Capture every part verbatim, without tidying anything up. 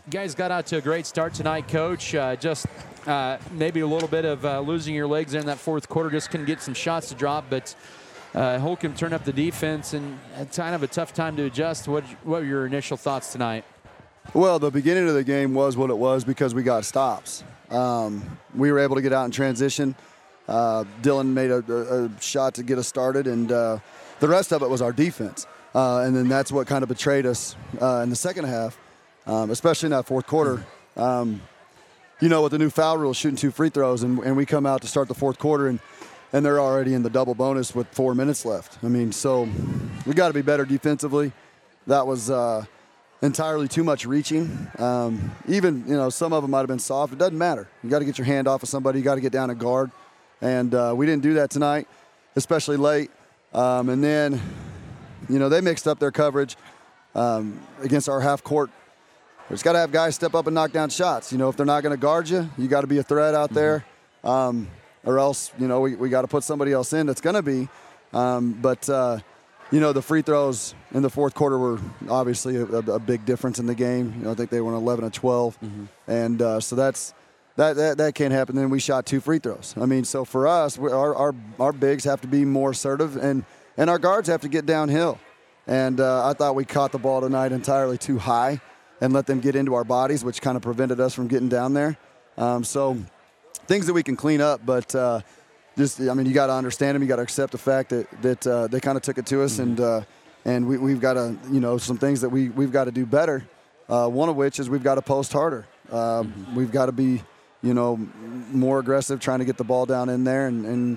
You guys got out to a great start tonight, Coach. Uh, just uh, maybe a little bit of uh, losing your legs in that fourth quarter. Just couldn't get some shots to drop, but uh, Holcomb turned up the defense, and it's kind of a tough time to adjust. What, what were your initial thoughts tonight? Well, the beginning of the game was what it was because we got stops. Um, we were able to get out in transition. Uh, Dylan made a, a, a shot to get us started, and uh, the rest of it was our defense. Uh, and then that's what kind of betrayed us uh, in the second half. Um, especially in that fourth quarter. Um, you know, with the new foul rule, shooting two free throws, and, and we come out to start the fourth quarter, and, and they're already in the double bonus with four minutes left. I mean, so we got to be better defensively. That was uh, entirely too much reaching. Um, even, you know, some of them might have been soft. It doesn't matter. You got to get your hand off of somebody. You got to get down and guard. And uh, we didn't do that tonight, especially late. Um, and then, you know, they mixed up their coverage um, against our half-court. We just got to have guys step up and knock down shots. You know, if they're not going to guard you, you got to be a threat out there, um, or else, you know, we, we got to put somebody else in that's going to be. Um, but, uh, you know, the free throws in the fourth quarter were obviously a, a big difference in the game. You know, I think they went eleven to twelve. Mm-hmm. And uh, so that's that, that that can't happen. Then we shot two free throws. I mean, so for us, we, our, our, our bigs have to be more assertive, and, and our guards have to get downhill. And uh, I thought we caught the ball tonight entirely too high and let them get into our bodies, which kind of prevented us from getting down there. Um, so things that we can clean up, but uh, just, I mean, you got to understand them. You got to accept the fact that that uh, they kind of took it to us, mm-hmm. and uh, and we, we've got to, you know, some things that we, we've got to do better, uh, one of which is we've got to post harder. Uh, mm-hmm. We've got to be, you know, more aggressive, trying to get the ball down in there and, and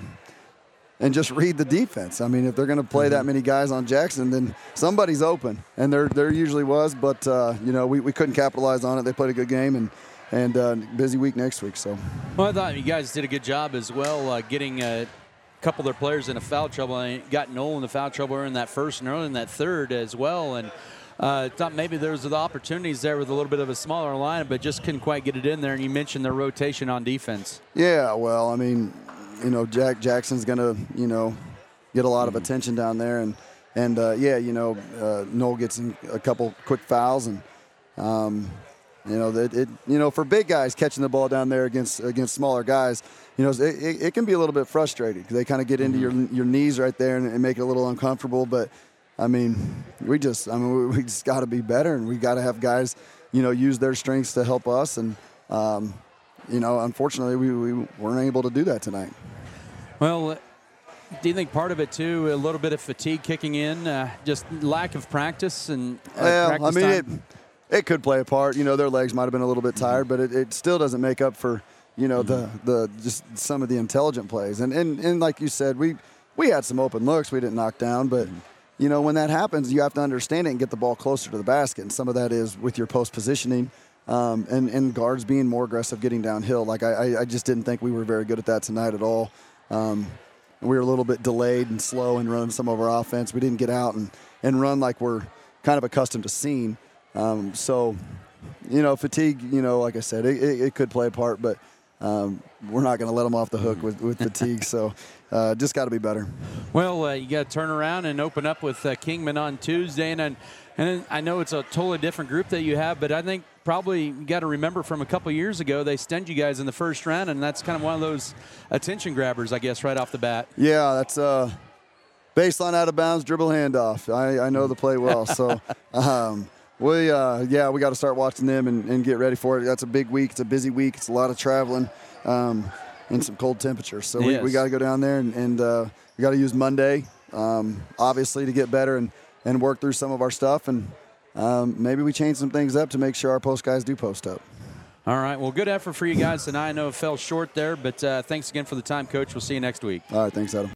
and just read the defense. I mean, if they're going to play mm-hmm. that many guys on Jackson, then somebody's open, and there there usually was. But uh, you know, we, we couldn't capitalize on it. They played a good game, and and uh, busy week next week. So, well, I thought you guys did a good job as well, uh, getting a couple of their players in a foul trouble. I got Noel in the foul trouble in that first and early in that third as well, and uh, thought maybe there was the opportunities there with a little bit of a smaller line, but just couldn't quite get it in there. And you mentioned their rotation on defense. Yeah, well, I mean, you know, Jack Jackson's going to, you know, get a lot of attention down there. And, and uh, yeah, you know, uh, Noel gets in a couple quick fouls. And, um, you know, it, it, you know, for big guys catching the ball down there against against smaller guys, you know, it, it, it can be a little bit frustrating because they kind of get into your your knees right there and, and make it a little uncomfortable. But, I mean, we just, I mean, we, we just got to be better, and we got to have guys, you know, use their strengths to help us. And, um, you know, unfortunately, we, we weren't able to do that tonight. Well, do you think part of it, too, a little bit of fatigue kicking in, uh, just lack of practice? And uh, well, practice I mean, time? it, it could play a part. You know, their legs might have been a little bit tired, but it, it still doesn't make up for, you know, mm-hmm. the, the just some of the intelligent plays. And, and, and like you said, we, we had some open looks we didn't knock down, but, mm-hmm. you know, when that happens, you have to understand it and get the ball closer to the basket. And some of that is with your post positioning. Um, and, and guards being more aggressive getting downhill. Like, I, I just didn't think we were very good at that tonight at all. Um, we were a little bit delayed and slow in running some of our offense. We didn't get out and, and run like we're kind of accustomed to seeing. Um, so, you know, fatigue, you know, like I said, it, it, it could play a part, but um, we're not going to let them off the hook with, with fatigue. So uh, just got to be better. Well, uh, you got to turn around and open up with uh, Kingman on Tuesday. And, and, and I know it's a totally different group that you have, but I think probably you got to remember from a couple years ago, they stunned you guys in the first round, and that's kind of one of those attention grabbers, I guess, right off the bat. Yeah, that's uh, baseline out of bounds, dribble handoff. I, I know the play well. So, um, we uh, yeah, we got to start watching them and, and get ready for it. That's a big week. It's a busy week. It's a lot of traveling um, and some cold temperatures. So yes. we, we got to go down there, and, and uh, we got to use Monday, um, obviously, to get better and, and work through some of our stuff. And Um, maybe we change some things up to make sure our post guys do post up. All right. Well, good effort for you guys tonight. I know it fell short there, but uh, thanks again for the time, Coach. We'll see you next week. All right. Thanks, Adam.